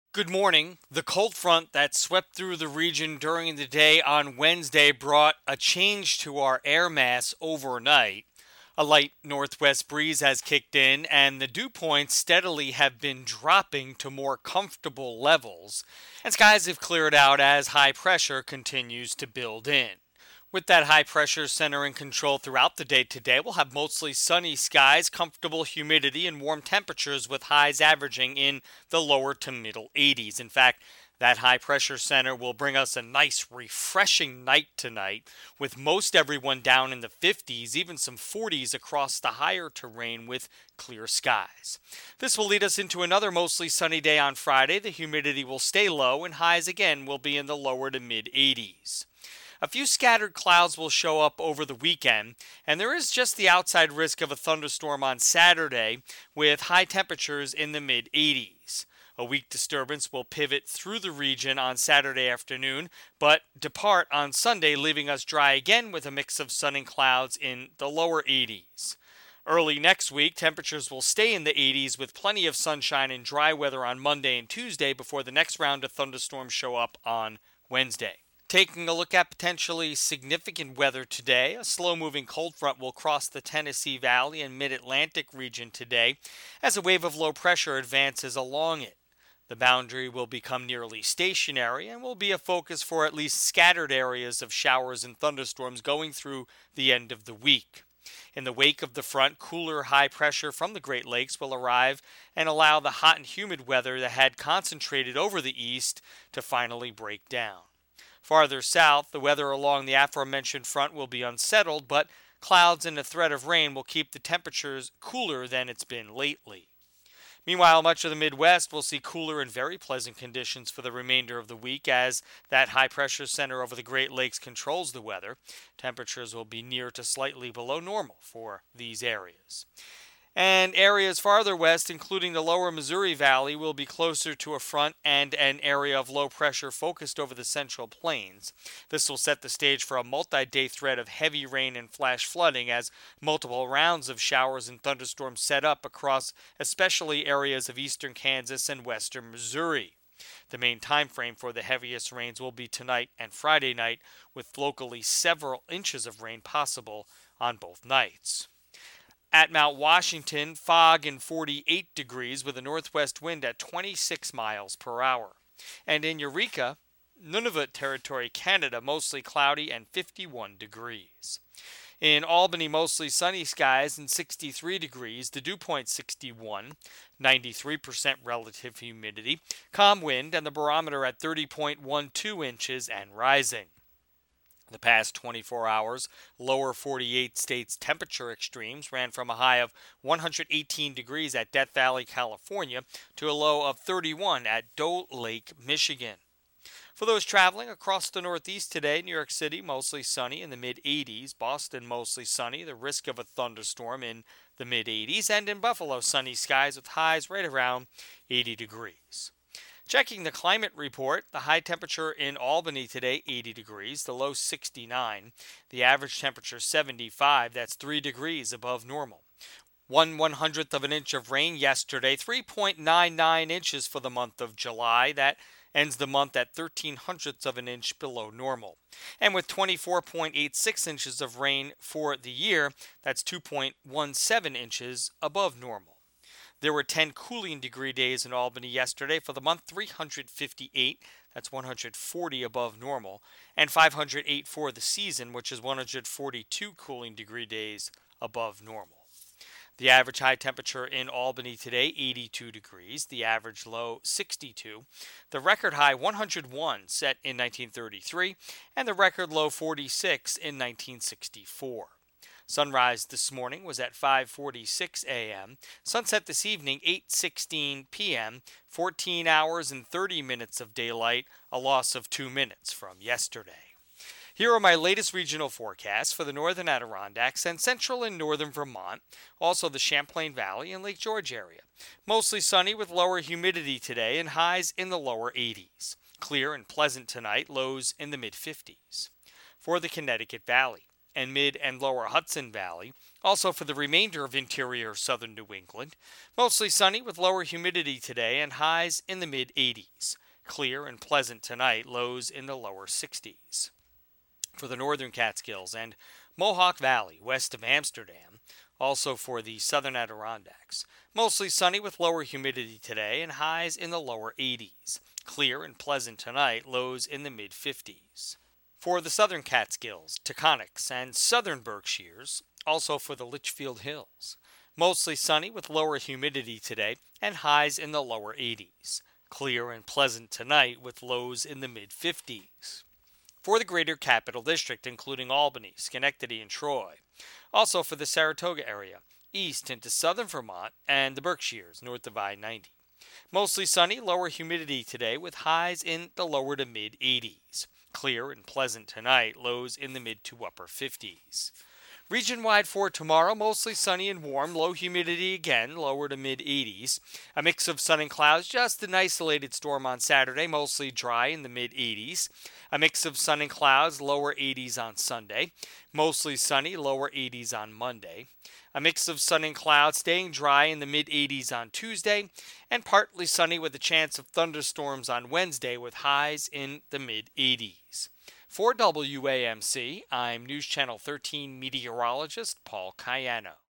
Good morning. The cold front that swept through the region during the day on Wednesday brought a change to our air mass overnight. A light northwest breeze has kicked in, and the dew points steadily have been dropping to more comfortable levels, and skies have cleared out as high pressure continues to build in. With that high pressure center in control throughout the day today, we'll have mostly sunny skies, comfortable humidity, and warm temperatures with highs averaging in the lower to middle 80s. In fact, that high pressure center will bring us a nice, refreshing night tonight, with most everyone down in the 50s, even some 40s across the higher terrain with clear skies. This will lead us into another mostly sunny day on Friday. The humidity will stay low, and highs again will be in the lower to mid 80s. A few scattered clouds will show up over the weekend, and there is just the outside risk of a thunderstorm on Saturday with high temperatures in the mid 80s. A weak disturbance will pivot through the region on Saturday afternoon, but depart on Sunday, leaving us dry again with a mix of sun and clouds in the lower 80s. Early next week, temperatures will stay in the 80s with plenty of sunshine and dry weather on Monday and Tuesday before the next round of thunderstorms show up on Wednesday. Taking a look at potentially significant weather today, a slow moving cold front will cross the Tennessee Valley and mid Atlantic region today as a wave of low pressure advances along it. The boundary will become nearly stationary and will be a focus for at least scattered areas of showers and thunderstorms going through the end of the week. In the wake of the front, cooler high pressure from the Great Lakes will arrive and allow the hot and humid weather that had concentrated over the east to finally break down. Farther south, the weather along the aforementioned front will be unsettled, but clouds and a threat of rain will keep the temperatures cooler than it's been lately. Meanwhile, much of the Midwest will see cooler and very pleasant conditions for the remainder of the week as that high pressure center over the Great Lakes controls the weather. Temperatures will be near to slightly below normal for these areas. And areas farther west, including the lower Missouri Valley, will be closer to a front and an area of low pressure focused over the central plains. This will set the stage for a multi-day threat of heavy rain and flash flooding as multiple rounds of showers and thunderstorms set up across especially areas of eastern Kansas and western Missouri. The main time frame for the heaviest rains will be tonight and Friday night, with locally several inches of rain possible on both nights. At Mount Washington, fog and 48 degrees with a northwest wind at 26 miles per hour. And in Eureka, Nunavut Territory, Canada, mostly cloudy and 51 degrees. In Albany, mostly sunny skies and 63 degrees, the dew point 61, 93% relative humidity, calm wind, and the barometer at 30.12 inches and rising. The past 24 hours, lower 48 states temperature extremes ran from a high of 118 degrees at Death Valley, California, to a low of 31 at Doe Lake, Michigan. For those traveling across the Northeast today, New York City mostly sunny in the mid 80s, Boston mostly sunny, the risk of a thunderstorm in the mid 80s, and in Buffalo, sunny skies with highs right around 80 degrees. Checking the climate report, the high temperature in Albany today, 80 degrees, the low 69, the average temperature 75, that's 3 degrees above normal. 1/100th of an inch of rain yesterday, 3.99 inches for the month of July. That ends the month at 13/100ths of an inch below normal. And with 24.86 inches of rain for the year, that's 2.17 inches above normal. There were 10 cooling degree days in Albany yesterday. For the month, 358, that's 140 above normal, and 508 for the season, which is 142 cooling degree days above normal. The average high temperature in Albany today, 82 degrees, the average low, 62, the record high, 101, set in 1933, and the record low, 46, in 1964. Sunrise this morning was at 5:46 a.m. Sunset this evening, 8:16 p.m. 14 hours and 30 minutes of daylight, a loss of 2 minutes from yesterday. Here are my latest regional forecasts for the northern Adirondacks and central and northern Vermont, also the Champlain Valley and Lake George area. Mostly sunny with lower humidity today and highs in the lower 80s. Clear and pleasant tonight, lows in the mid 50s. For the Connecticut Valley, and mid and lower Hudson Valley. Also for the remainder of interior southern New England, mostly sunny with lower humidity today and highs in the mid 80s. Clear and pleasant tonight, lows in the lower 60s. For the northern Catskills and Mohawk Valley west of Amsterdam, also for the southern Adirondacks, mostly sunny with lower humidity today and highs in the lower 80s. Clear and pleasant tonight, lows in the mid 50s. For the southern Catskills, Taconics, and southern Berkshires, also for the Litchfield Hills, mostly sunny with lower humidity today and highs in the lower 80s. Clear and pleasant tonight with lows in the mid 50s. For the greater Capital District, including Albany, Schenectady, and Troy, also for the Saratoga area, east into southern Vermont, and the Berkshires, north of I-90. Mostly sunny, lower humidity today with highs in the lower to mid 80s. Clear and pleasant tonight, lows in the mid to upper 50s. Region-wide for tomorrow, mostly sunny and warm, low humidity again, lower to mid 80s. A mix of sun and clouds, just an isolated storm on Saturday, mostly dry in the mid 80s. A mix of sun and clouds, lower 80s on Sunday. Mostly sunny, lower 80s on Monday. A mix of sun and clouds, staying dry in the mid 80s on Tuesday. And partly sunny with a chance of thunderstorms on Wednesday with highs in the mid 80s. For WAMC, I'm News Channel 13 meteorologist Paul Cayano.